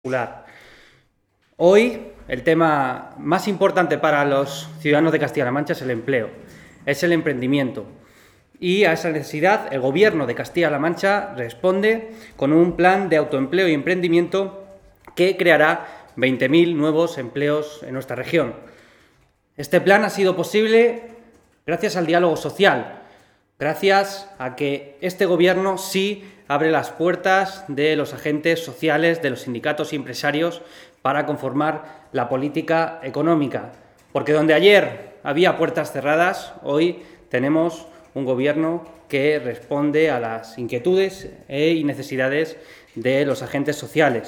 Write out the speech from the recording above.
Popular. Hoy el tema más importante para los ciudadanos de Castilla-La Mancha es el empleo, es el emprendimiento. Y a esa necesidad el Gobierno de Castilla-La Mancha responde con un plan de autoempleo y emprendimiento que creará 20.000 nuevos empleos en nuestra región. Este plan ha sido posible gracias al diálogo social, gracias a que este Gobierno sí abre las puertas de los agentes sociales, de los sindicatos y empresarios para conformar la política económica. Porque donde ayer había puertas cerradas, hoy tenemos un Gobierno que responde a las inquietudes y necesidades de los agentes sociales.